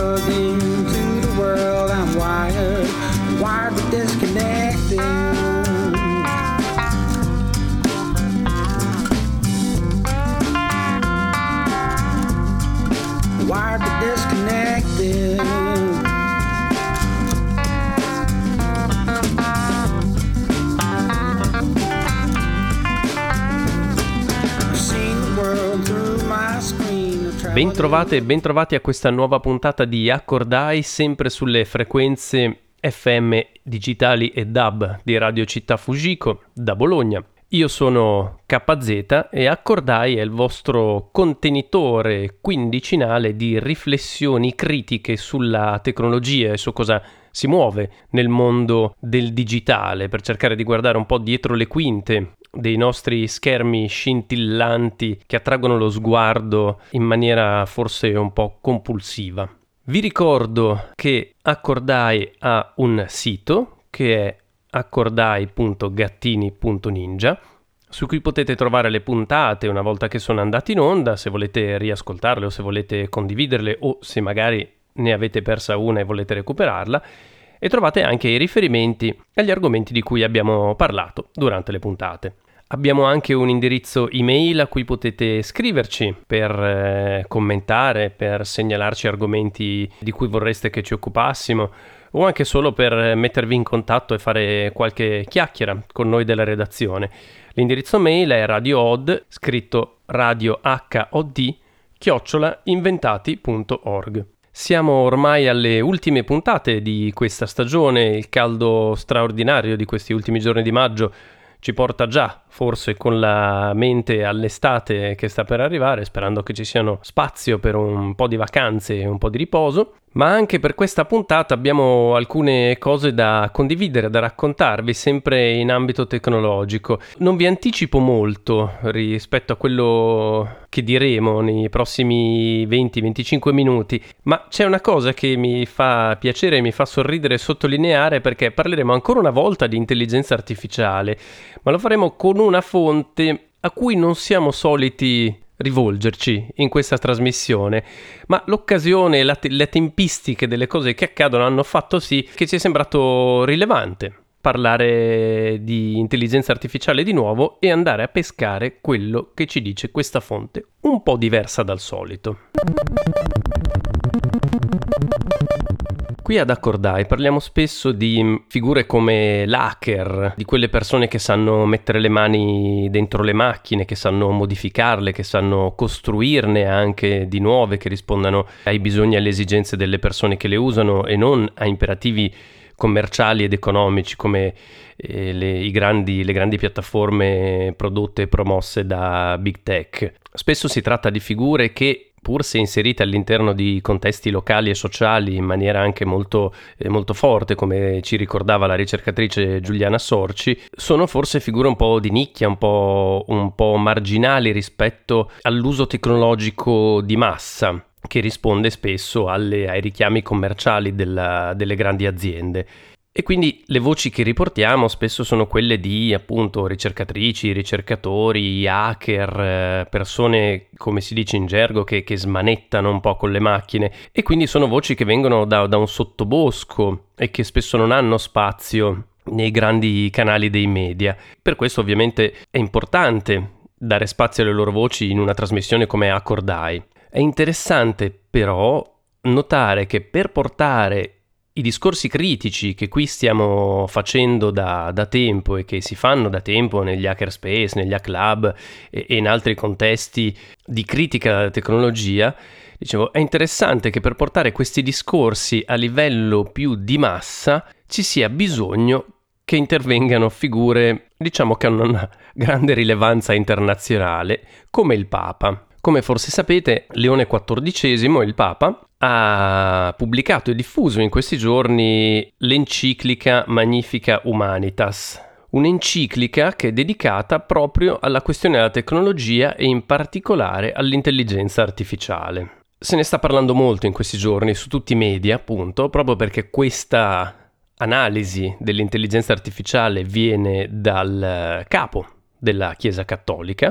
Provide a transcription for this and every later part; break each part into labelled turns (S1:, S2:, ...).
S1: plugged into the world. I'm wired but disconnected. Wired but disconnected.
S2: Bentrovate e bentrovati a questa nuova puntata di Accordai, sempre sulle frequenze FM digitali e DAB di Radio Città Fujiko da Bologna. Io sono KZ e Accordai è il vostro contenitore quindicinale di riflessioni critiche sulla tecnologia e su cosa si muove nel mondo del digitale, per cercare di guardare un po' dietro le quinte dei nostri schermi scintillanti che attraggono lo sguardo in maniera forse un po' compulsiva. Vi ricordo che Accordai ha un sito che è accordai.gattini.ninja, su cui potete trovare le puntate una volta che sono andate in onda, se volete riascoltarle o se volete condividerle o se magari ne avete persa una e volete recuperarla, e trovate anche i riferimenti agli argomenti di cui abbiamo parlato durante le puntate. Abbiamo anche un indirizzo email a cui potete scriverci per commentare, per segnalarci argomenti di cui vorreste che ci occupassimo o anche solo per mettervi in contatto e fare qualche chiacchiera con noi della redazione. L'indirizzo mail è radiohod, scritto radio HOD, @inventati.org. Siamo ormai alle ultime puntate di questa stagione, il caldo straordinario di questi ultimi giorni di maggio ci porta già, forse con la mente all'estate che sta per arrivare, sperando che ci siano spazio per un po' di vacanze e un po' di riposo. Ma anche per questa puntata abbiamo alcune cose da condividere, da raccontarvi, sempre in ambito tecnologico. Non vi anticipo molto rispetto a quello che diremo nei prossimi 20-25 minuti, ma c'è una cosa che mi fa piacere e mi fa sorridere sottolineare, perché parleremo ancora una volta di intelligenza artificiale, ma lo faremo con una fonte a cui non siamo soliti rivolgerci in questa trasmissione, ma l'occasione e le tempistiche delle cose che accadono hanno fatto sì che ci è sembrato rilevante parlare di intelligenza artificiale di nuovo e andare a pescare quello che ci dice questa fonte, un po' diversa dal solito. Qui ad Accordai parliamo spesso di figure come l'hacker, di quelle persone che sanno mettere le mani dentro le macchine, che sanno modificarle, che sanno costruirne anche di nuove che rispondano ai bisogni e alle esigenze delle persone che le usano e non a imperativi commerciali ed economici come le grandi piattaforme prodotte e promosse da Big Tech. Spesso si tratta di figure che, pur se inserite all'interno di contesti locali e sociali in maniera anche molto forte, come ci ricordava la ricercatrice Giuliana Sorci, sono forse figure un po' di nicchia, un po' marginali rispetto all'uso tecnologico di massa, che risponde spesso ai richiami commerciali delle grandi aziende. E quindi le voci che riportiamo spesso sono quelle di, appunto, ricercatrici, ricercatori, hacker, persone, come si dice in gergo, che smanettano un po' con le macchine, e quindi sono voci che vengono da un sottobosco e che spesso non hanno spazio nei grandi canali dei media. Per questo ovviamente è importante dare spazio alle loro voci in una trasmissione come Accordai. È interessante però notare che per portare i discorsi critici che qui stiamo facendo da tempo e che si fanno da tempo negli hackerspace, negli hack lab e in altri contesti di critica alla tecnologia, dicevo, è interessante che per portare questi discorsi a livello più di massa ci sia bisogno che intervengano figure, diciamo, che hanno una grande rilevanza internazionale, come il Papa. Come forse sapete, Leone XIV, il Papa, ha pubblicato e diffuso in questi giorni l'enciclica Magnificat Humanitas, un'enciclica che è dedicata proprio alla questione della tecnologia e in particolare all'intelligenza artificiale. Se ne sta parlando molto in questi giorni su tutti i media, appunto, proprio perché questa analisi dell'intelligenza artificiale viene dal capo della Chiesa Cattolica,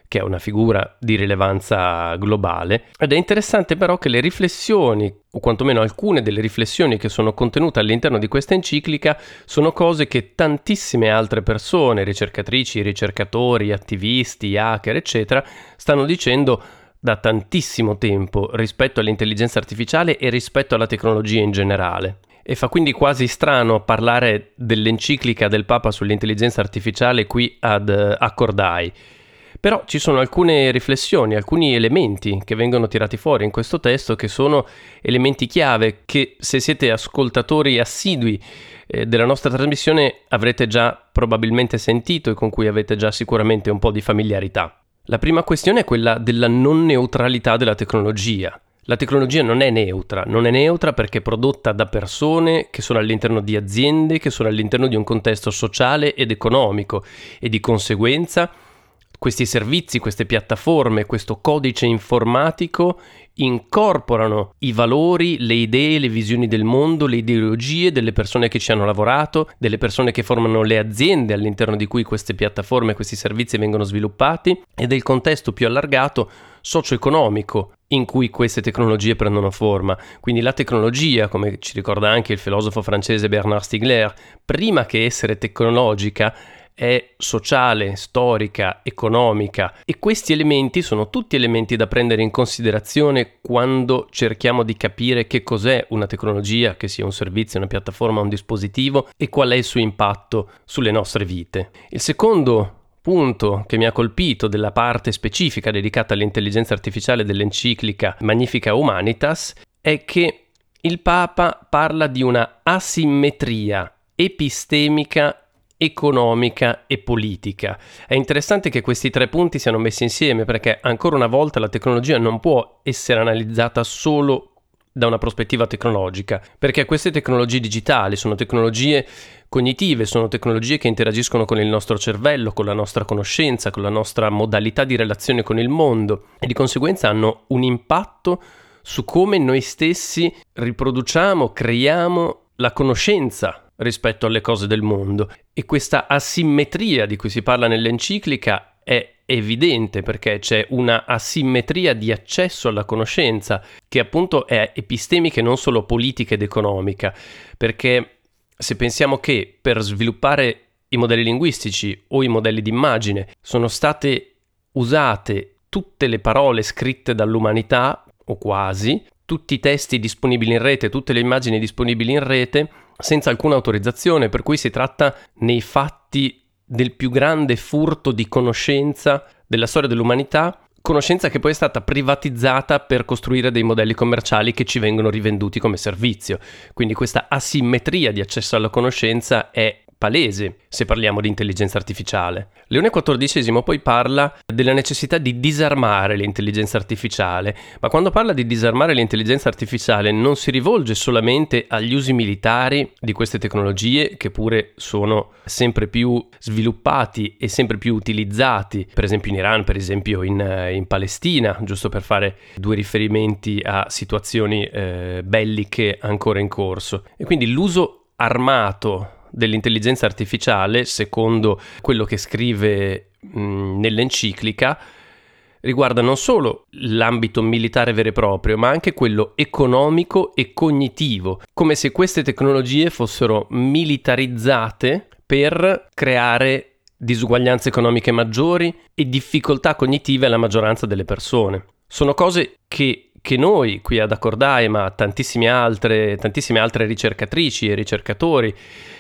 S2: che è una figura di rilevanza globale, ed è interessante però che le riflessioni, o quantomeno alcune delle riflessioni che sono contenute all'interno di questa enciclica, sono cose che tantissime altre persone, ricercatrici, ricercatori, attivisti, hacker, eccetera, stanno dicendo da tantissimo tempo rispetto all'intelligenza artificiale e rispetto alla tecnologia in generale. E fa quindi quasi strano parlare dell'enciclica del Papa sull'intelligenza artificiale qui ad Accordai. Però ci sono alcune riflessioni, alcuni elementi che vengono tirati fuori in questo testo che sono elementi chiave che, se siete ascoltatori assidui della nostra trasmissione, avrete già probabilmente sentito e con cui avete già sicuramente un po' di familiarità. La prima questione è quella della non neutralità della tecnologia. La tecnologia non è neutra perché è prodotta da persone che sono all'interno di aziende, che sono all'interno di un contesto sociale ed economico, e di conseguenza questi servizi, queste piattaforme, questo codice informatico incorporano i valori, le idee, le visioni del mondo, le ideologie delle persone che ci hanno lavorato, delle persone che formano le aziende all'interno di cui queste piattaforme, questi servizi vengono sviluppati, e del contesto più allargato socio-economico in cui queste tecnologie prendono forma. Quindi la tecnologia, come ci ricorda anche il filosofo francese Bernard Stiegler, prima che essere tecnologica è sociale, storica, economica, e questi elementi sono tutti elementi da prendere in considerazione quando cerchiamo di capire che cos'è una tecnologia, che sia un servizio, una piattaforma, un dispositivo, e qual è il suo impatto sulle nostre vite. Il secondo punto che mi ha colpito della parte specifica dedicata all'intelligenza artificiale dell'enciclica Magnifica Humanitas è che il Papa parla di una asimmetria epistemica, economica e politica. È interessante che questi tre punti siano messi insieme, perché ancora una volta la tecnologia non può essere analizzata solo da una prospettiva tecnologica, perché queste tecnologie digitali sono tecnologie cognitive, sono tecnologie che interagiscono con il nostro cervello, con la nostra conoscenza, con la nostra modalità di relazione con il mondo, e di conseguenza hanno un impatto su come noi stessi riproduciamo, creiamo la conoscenza rispetto alle cose del mondo. E questa asimmetria di cui si parla nell'enciclica è evidente perché c'è una asimmetria di accesso alla conoscenza che appunto è epistemica e non solo politica ed economica, perché se pensiamo che per sviluppare i modelli linguistici o i modelli d'immagine sono state usate tutte le parole scritte dall'umanità, o quasi, tutti i testi disponibili in rete, tutte le immagini disponibili in rete, senza alcuna autorizzazione, per cui si tratta nei fatti del più grande furto di conoscenza della storia dell'umanità, conoscenza che poi è stata privatizzata per costruire dei modelli commerciali che ci vengono rivenduti come servizio. Quindi questa asimmetria di accesso alla conoscenza è palese se parliamo di intelligenza artificiale. Leone XIV poi parla della necessità di disarmare l'intelligenza artificiale, ma quando parla di disarmare l'intelligenza artificiale non si rivolge solamente agli usi militari di queste tecnologie, che pure sono sempre più sviluppati e sempre più utilizzati, per esempio in Iran, per esempio in Palestina, giusto per fare due riferimenti a situazioni belliche ancora in corso. E quindi l'uso armato dell'intelligenza artificiale, secondo quello che scrive nell'enciclica, riguarda non solo l'ambito militare vero e proprio, ma anche quello economico e cognitivo, come se queste tecnologie fossero militarizzate per creare disuguaglianze economiche maggiori e difficoltà cognitive alla maggioranza delle persone. Sono cose che noi qui ad Accordai, ma tantissime altre ricercatrici e ricercatori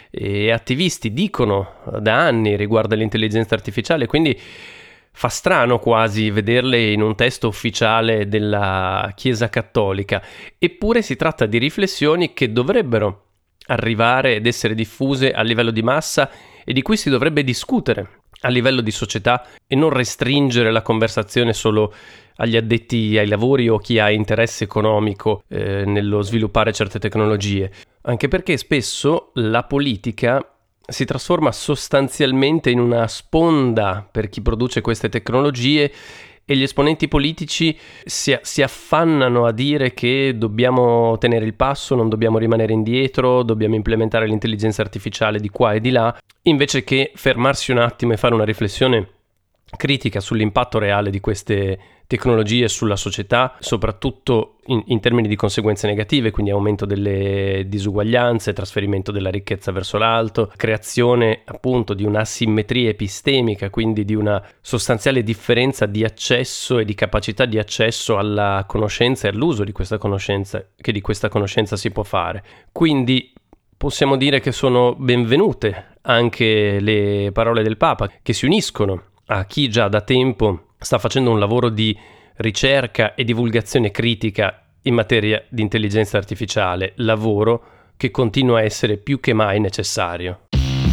S2: e attivisti dicono da anni riguardo all'intelligenza artificiale, quindi fa strano quasi vederle in un testo ufficiale della Chiesa Cattolica. Eppure si tratta di riflessioni che dovrebbero arrivare ed essere diffuse a livello di massa e di cui si dovrebbe discutere a livello di società e non restringere la conversazione solo agli addetti ai lavori o chi ha interesse economico nello sviluppare certe tecnologie. Anche perché spesso la politica si trasforma sostanzialmente in una sponda per chi produce queste tecnologie e gli esponenti politici si affannano a dire che dobbiamo tenere il passo, non dobbiamo rimanere indietro, dobbiamo implementare l'intelligenza artificiale di qua e di là, invece che fermarsi un attimo e fare una riflessione critica sull'impatto reale di queste tecnologie sulla società, soprattutto in termini di conseguenze negative, quindi aumento delle disuguaglianze, trasferimento della ricchezza verso l'alto, creazione appunto di un'asimmetria epistemica, quindi di una sostanziale differenza di accesso e di capacità di accesso alla conoscenza e all'uso di questa conoscenza, che di questa conoscenza si può fare. Quindi possiamo dire che sono benvenute anche le parole del Papa, che si uniscono a chi già da tempo sta facendo un lavoro di ricerca e divulgazione critica in materia di intelligenza artificiale, lavoro che continua a essere più che mai necessario.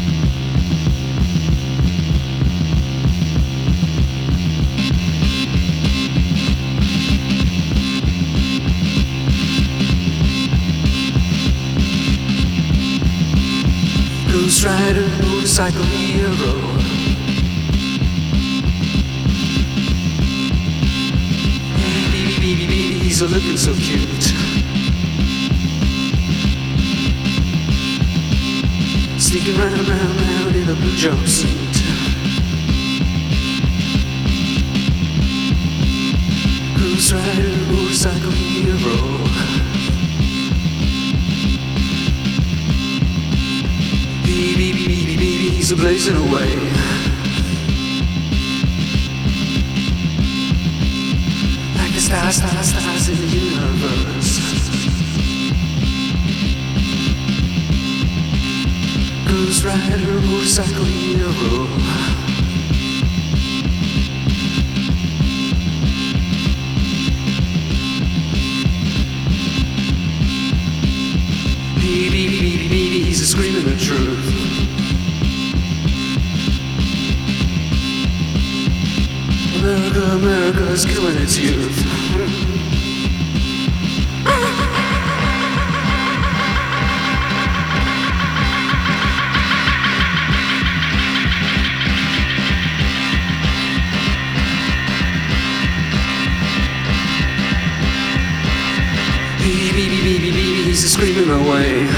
S1: Ghost Rider, motorcycle hero. He's looking so cute. Sneaking round in a blue jumpsuit. Ghost Rider, motorcycle hero. Baby, he's blazing away. Stars in the universe. Ghost Rider, motorcycle hero. Baby, he's screaming the truth. America's killing its youth. Baby, he's screaming away.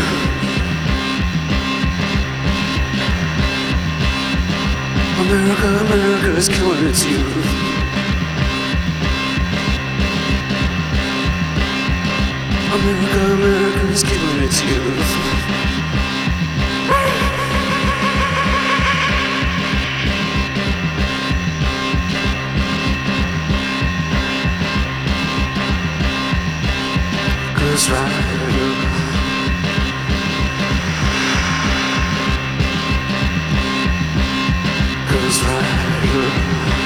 S1: America's killing its youth. America's killing its youth. Ghost Rider. Ghost Rider.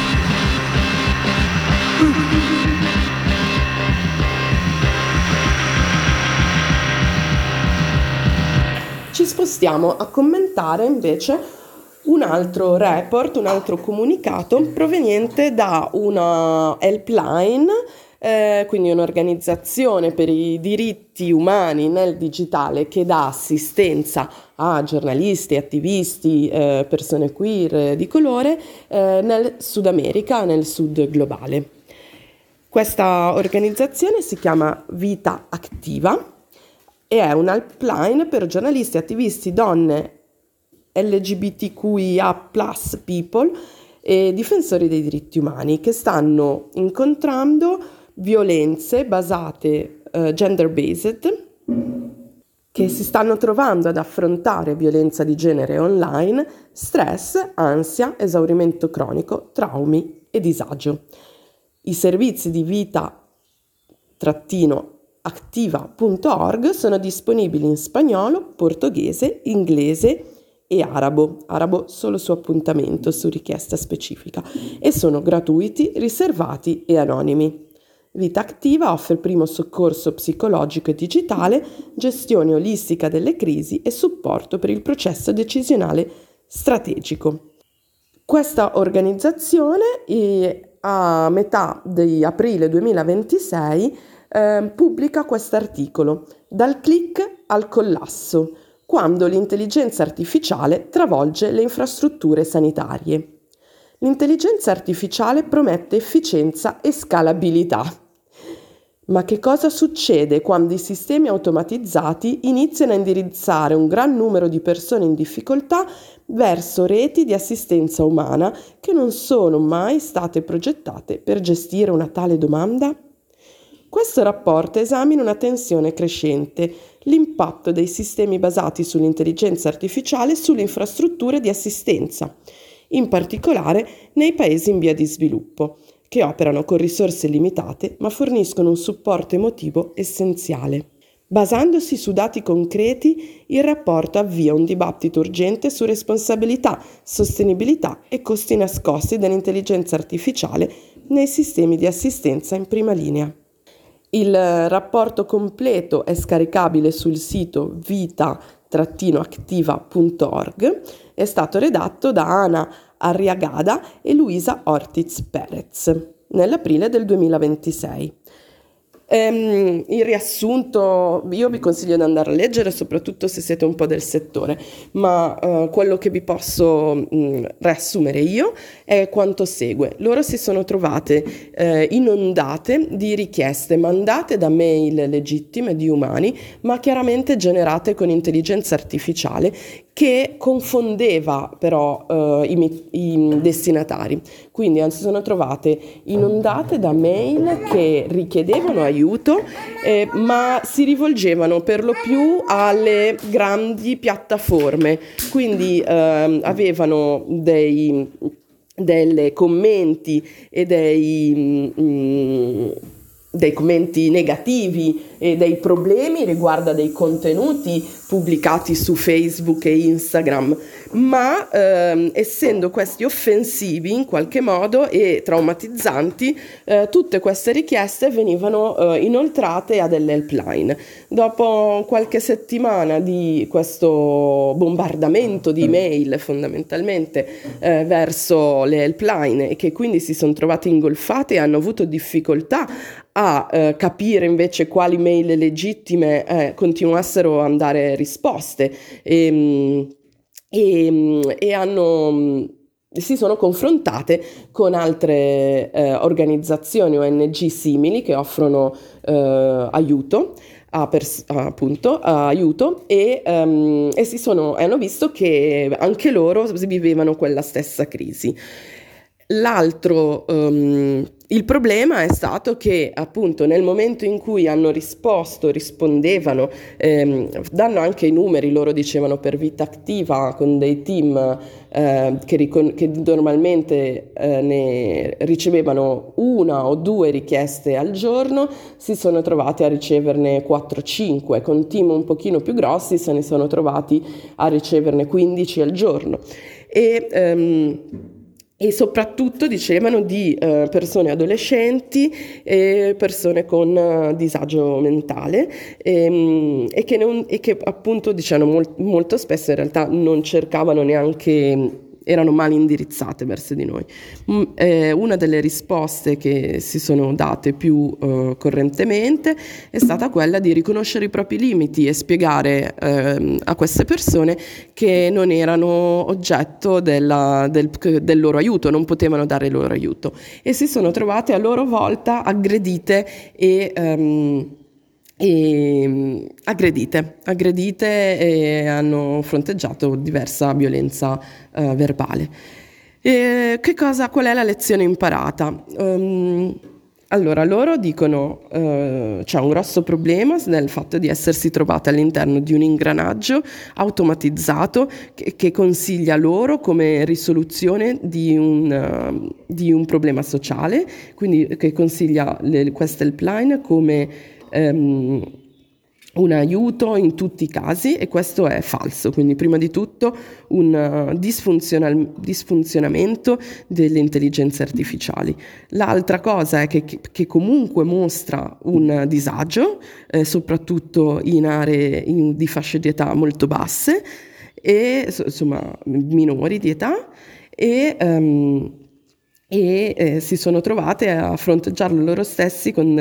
S3: Ci spostiamo a commentare invece un altro report, un altro comunicato proveniente da una helpline, quindi un'organizzazione per i diritti umani nel digitale che dà assistenza a giornalisti, attivisti, persone queer di colore nel Sud America, nel Sud globale. Questa organizzazione si chiama Vita Activa e è un helpline per giornalisti, attivisti, donne, LGBTQIA+ people e difensori dei diritti umani che stanno incontrando violenze basate gender-based, che si stanno trovando ad affrontare violenza di genere online, stress, ansia, esaurimento cronico, traumi e disagio. I servizi di vita-activa.org sono disponibili in spagnolo, portoghese, inglese e arabo solo su appuntamento, su richiesta specifica, e sono gratuiti, riservati e anonimi. Vita Activa offre primo soccorso psicologico e digitale, gestione olistica delle crisi e supporto per il processo decisionale strategico. Questa organizzazione a metà di aprile 2026 pubblica quest'articolo: Dal click al collasso, quando l'intelligenza artificiale travolge le infrastrutture sanitarie. L'intelligenza artificiale promette efficienza e scalabilità. Ma che cosa succede quando i sistemi automatizzati iniziano a indirizzare un gran numero di persone in difficoltà verso reti di assistenza umana che non sono mai state progettate per gestire una tale domanda? Questo rapporto esamina una tensione crescente, l'impatto dei sistemi basati sull'intelligenza artificiale sulle infrastrutture di assistenza, in particolare nei paesi in via di sviluppo, che operano con risorse limitate ma forniscono un supporto emotivo essenziale. Basandosi su dati concreti, il rapporto avvia un dibattito urgente su responsabilità, sostenibilità e costi nascosti dell'intelligenza artificiale nei sistemi di assistenza in prima linea. Il rapporto completo è scaricabile sul sito vita-activa.org, è stato redatto da Ana Arriagada e Luisa Ortiz Perez nell'aprile del 2026. Il riassunto io vi consiglio di andare a leggere, soprattutto se siete un po' del settore, ma quello che vi posso riassumere io è quanto segue. Loro si sono trovate inondate di richieste mandate da mail legittime di umani, ma chiaramente generate con intelligenza artificiale, che confondeva però i destinatari. Quindi si sono trovate inondate da mail che richiedevano aiuto, ma si rivolgevano per lo più alle grandi piattaforme, quindi avevano dei commenti e dei commenti negativi e dei problemi riguardo a dei contenuti pubblicati su Facebook e Instagram, ma essendo questi offensivi in qualche modo e traumatizzanti, tutte queste richieste venivano inoltrate a delle helpline. Dopo qualche settimana di questo bombardamento di mail fondamentalmente verso le helpline, e che quindi si sono trovate ingolfate e hanno avuto difficoltà a capire invece quali mail legittime continuassero a dare risposte, e si sono confrontate con altre organizzazioni ONG simili che offrono aiuto aiuto, e hanno visto che anche loro vivevano quella stessa crisi. Il problema è stato che appunto nel momento in cui hanno rispondevano, danno anche i numeri, loro dicevano per Vita Activa, con dei team che normalmente ne ricevevano 1 o 2 richieste al giorno, si sono trovati a riceverne 4-5, con team un pochino più grossi se ne sono trovati a riceverne 15 al giorno. E soprattutto dicevano di persone adolescenti e persone con disagio mentale, e che appunto diciamo molto spesso in realtà non cercavano neanche, erano mal indirizzate verso di noi. Una delle risposte che si sono date più correntemente è stata quella di riconoscere i propri limiti e spiegare a queste persone che non erano oggetto del loro aiuto, non potevano dare il loro aiuto, e si sono trovate a loro volta aggredite e hanno fronteggiato diversa violenza verbale. Qual è la lezione imparata? Allora, loro dicono c'è un grosso problema nel fatto di essersi trovate all'interno di un ingranaggio automatizzato che consiglia loro come risoluzione di un problema sociale, quindi che consiglia questa helpline come un aiuto in tutti i casi, e questo è falso. Quindi prima di tutto un disfunzionamento delle intelligenze artificiali. L'altra cosa è che comunque mostra un disagio, soprattutto in aree di fasce di età molto basse, e insomma minori di età, e si sono trovate a fronteggiarlo loro stessi con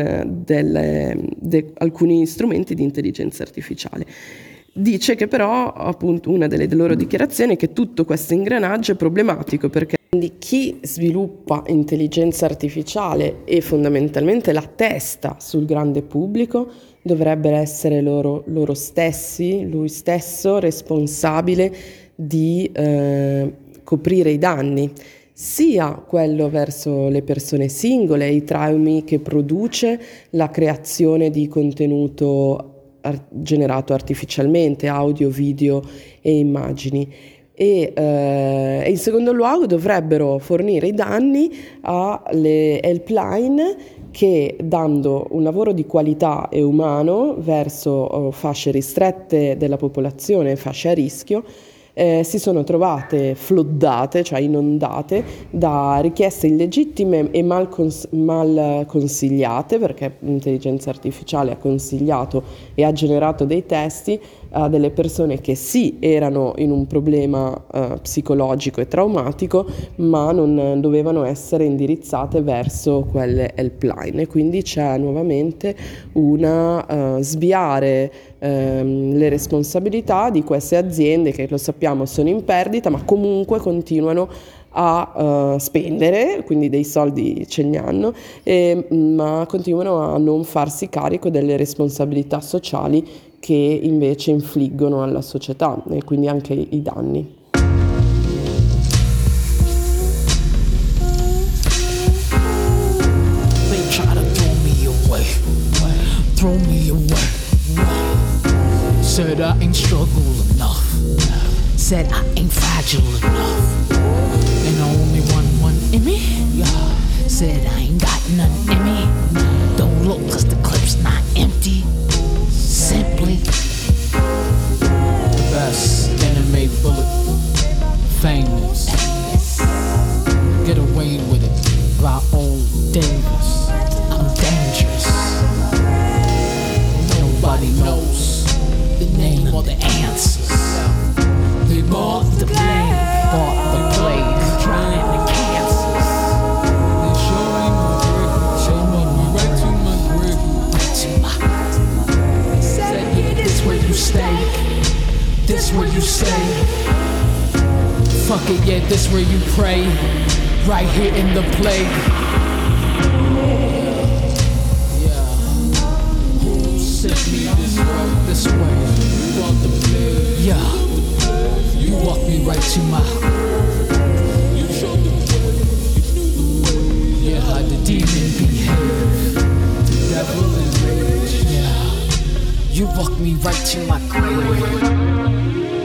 S3: alcuni strumenti di intelligenza artificiale. Dice che però, appunto, una delle loro dichiarazioni è che tutto questo ingranaggio è problematico perché Quindi chi sviluppa intelligenza artificiale e fondamentalmente la testa sul grande pubblico dovrebbe essere loro stessi, lui stesso responsabile di coprire i danni, sia quello verso le persone singole, i traumi che produce la creazione di contenuto generato artificialmente, audio, video e immagini. E in secondo luogo dovrebbero fornire i danni alle helpline che, dando un lavoro di qualità e umano verso fasce ristrette della popolazione, fasce a rischio, si sono trovate floodate, cioè inondate, da richieste illegittime e mal consigliate, perché l'intelligenza artificiale ha consigliato e ha generato dei testi a delle persone che sì erano in un problema psicologico e traumatico, ma non dovevano essere indirizzate verso quelle helpline. E quindi c'è nuovamente una sviare le responsabilità di queste aziende che, lo sappiamo, sono in perdita, ma comunque continuano a spendere, quindi dei soldi ce ne hanno, ma continuano a non farsi carico delle responsabilità sociali che invece infliggono alla società, e quindi anche i danni.
S4: They try to throw me away. Said I ain't struggle enough. Said I ain't fragile enough. And I only one in me. Said I ain't got none in me. Don't look, cause the clip's not empty. Simply the best anime bullet. Famous. Get away with it. Raoul Davis. I'm dangerous. Nobody knows the name or the answers. They bought the plane, bought the blade, trying the cancers. They showing me right to my grave, right to my. Said, yeah, this where you stay, this where you stay. Fuck it, yeah, this where you pray, right here in the plague. Sent me this way, brought the plague. Yeah, you walked me right to my. You showed the way, yeah, how the demon behave, the devil is rage. Yeah, you walked me right to my grave.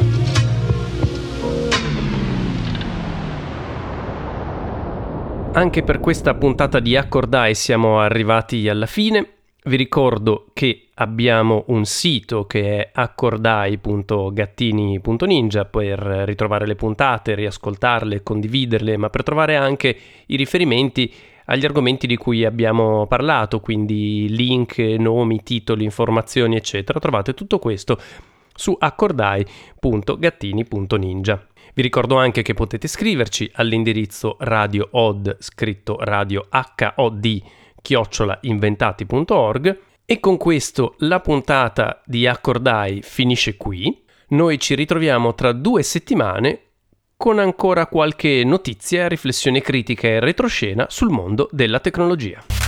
S2: Anche per questa puntata di Accordai siamo arrivati alla fine. Vi ricordo che abbiamo un sito che è accordai.gattini.ninja per ritrovare le puntate, riascoltarle, condividerle, ma per trovare anche i riferimenti agli argomenti di cui abbiamo parlato, quindi link, nomi, titoli, informazioni, eccetera. Trovate tutto questo su accordai.gattini.ninja. Vi ricordo anche che potete scriverci all'indirizzo radiood, scritto radio HOD, @inventati.org. E con questo la puntata di Accordai finisce qui. Noi ci ritroviamo tra 2 settimane con ancora qualche notizia, riflessione critica e retroscena sul mondo della tecnologia.